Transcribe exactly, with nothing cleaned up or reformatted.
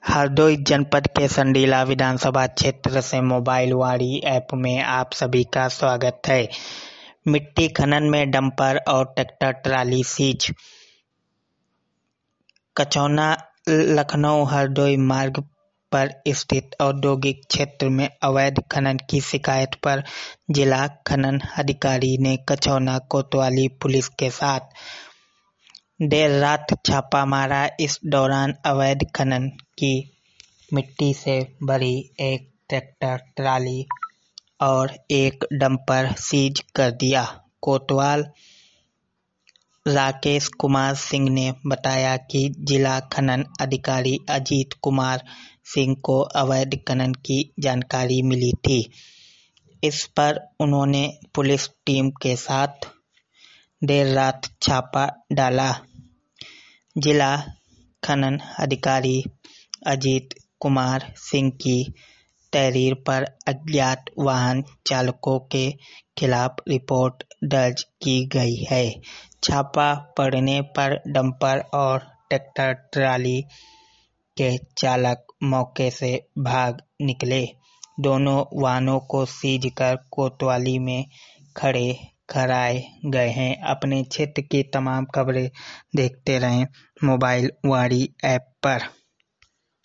हरदोई जनपद के संडीला विधानसभा क्षेत्र से मोबाइल वाड़ी ऐप में आप सभी का स्वागत है। मिट्टी खनन में डंपर और tractor trolley seize. Kachauna Lucknow Hardoi मार्ग पर स्थित औद्योगिक क्षेत्र में अवैध खनन की शिकायत पर जिला खनन अधिकारी ने कचौना कोतवाली पुलिस के साथ देर रात छापा मारा। इस दौरान अवैध खनन की मिट्टी से भरी एक ट्रैक्टर ट्राली और एक डंपर सीज कर दिया। कोतवाल राकेश कुमार सिंह ने बताया कि जिला खनन अधिकारी अजीत कुमार सिंह को अवैध खनन की जानकारी मिली थी। इस पर उन्होंने पुलिस टीम के साथ देर रात छापा डाला। जिला खनन अधिकारी अजीत कुमार सिंह की तहरीर पर अज्ञात वाहन चालकों के खिलाफ रिपोर्ट दर्ज की गई है। छापा पड़ने पर डंपर और ट्रैक्टर ट्राली के चालक मौके से भाग निकले। दोनों वाहनों को सीज कर कोतवाली में खड़े कराए गए हैं। अपने क्षेत्र की तमाम खबरें देखते रहें मोबाइल वाड़ी ऐप पर।